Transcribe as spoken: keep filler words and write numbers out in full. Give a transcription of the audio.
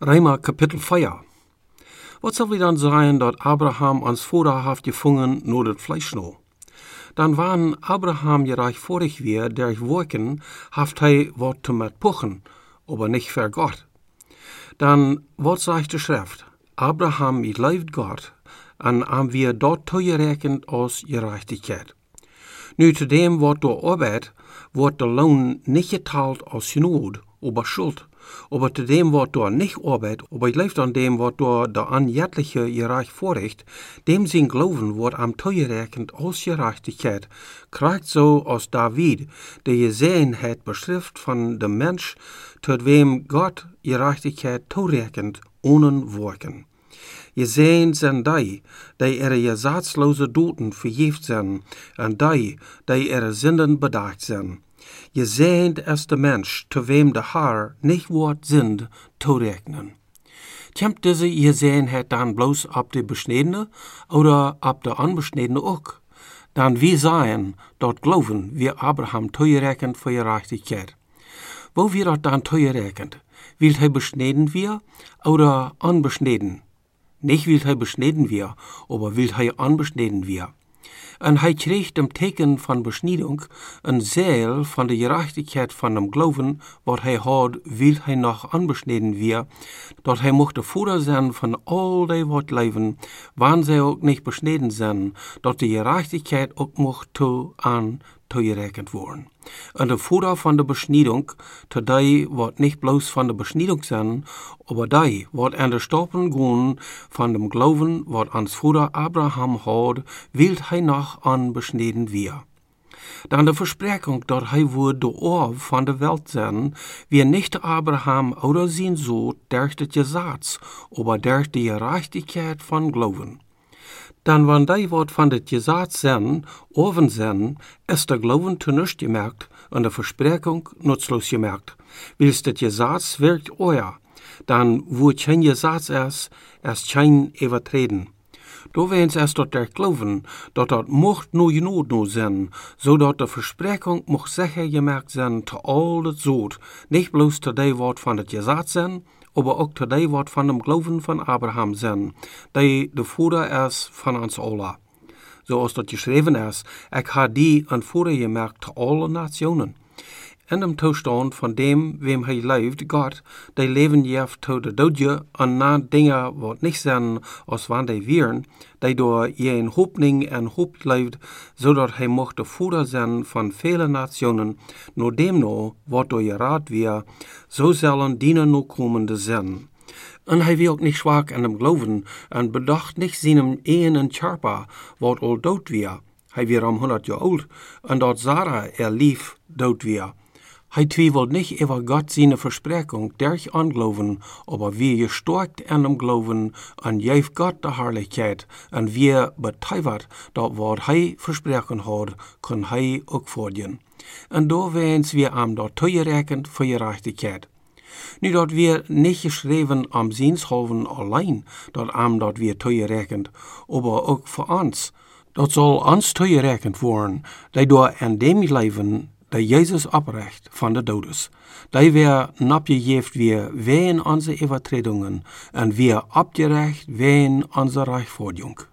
Römer Kapitel vier. Wat zal we dan zeggen dat Abraham ons Vater heeft gevangen nur het Fleisch no? Dan waren Abraham gerechtvaardig weer, durch Werken heeft hij wat te met puchen, aber nicht für Gott. Dan wat zegt de Schrift? Abraham leeft Gott, en am wir dort toegerekend als gerechtigheid. Nu te dem wat door arbeid, wordt de loon niet geteilt als genade, aber schuld. Aber te dem wat door nicht arbeid, aber leeft an dem wat door de aanjettliche gerechtvaardigt, dem zijn geloven wordt am toegerekend als gerechtigheid, krijgt zo als David, de gezien het beschrift van de mens, tot wem God gerechtigheid toerekent, ohne werken. Je zijn zijn die, die ihre gesetzloze doden vergeeft zijn, en die, die ihre zinden bedacht zijn. Je zijn es de mens, te wem de Herr nicht wordt zind toerekenen. Komt deze je zijn het dan bloos op de besnedene, oder op de onbesnedene ook? Dan wie zijn dat geloven, wie Abraham toegerekend voor gerechtigheid. Wo wir dat dan toegerekend? Wilt hij besneden wir, oder onbesneden? Nicht will hij besneden wir, aber will hij onbesneden wir. En hij kreeg dem teken van besneding een zeil van de gerechtigheid van dem geloven, wat hij had, wil hij nog onbesneden wir, dat hij mocht de voeder zijn van al die wat leven, wanneer zij ook niet besneden zijn, dat de gerechtigheid ook mocht toe aan toegerekend worden. En de voeder van de besneding, te die wat niet bloos van de besneding zijn, aber die wat aan de stoppen gaan van dem geloven, wat ans voeder Abraham had, wil hij nog onbesneden weer. Dan de verspreking dat hij wordt de oor van de welt zijn, wie nicht Abraham oder zijn zoon durch het Gesetz, aber durch die gerechtigheid van geloven. Dan wanneer die wat van het Gesetz zijn, oven zijn, is de geloven te nichts gemerkt en de verspreking nutzlos gemerkt. Wils het Gesetz werkt euer, dan wordt geen Gesetz es, es geen overtreden. Do wens es dat der geloven, dat dat mocht no genoeg no zijn, zodat de verspreking mocht zeker gemerkt zijn te al het zoot, niet bloos te die wat van het Gesetz zijn, aber ook te die wat van dem geloven van Abraham zijn, die de voeder is van ons allen. Zoals dat geschreven is, ik ha die een voeder gemerkt te alle nationen. In dem toestand van dem, wem hij leeft, God, die leven jeft tot de doodje, en na dingen wat niet zijn als wanneer die wieren, die door je in hoopning en hoop leeft, zodat hij mocht de voeder zijn van vele nationen, no dem no, wat door je raad weer, zo zullen dienen no komende zijn. En hij wil ook niet zwak aan hem geloven, en bedacht niet zijn een en charpa, wat al dood weer. Hij weer om honderd jaar oud, en dat Sarah er lief dood weer. Hij twijfelt niet over God zijn verspreking durch aangeloven, aber wie gestorkt aan hem geloven, en geeft God de heerlijkheid, en wie betuivert dat wat hij verspreken had, kan hij ook volgen. En daar wens we hem dat toegerekend voor gerechtigheid. Nu dat we niet geschreven am zienshalven alleen, dat hem dat we toegerekend, aber ook voor ons. Dat zal ons toegerekend worden, die door aan dem leven dat Jezus oprecht van de dodes, die weer napgegeven weer ween onze overtredingen en weer opgerecht ween onze rechtvaardiging.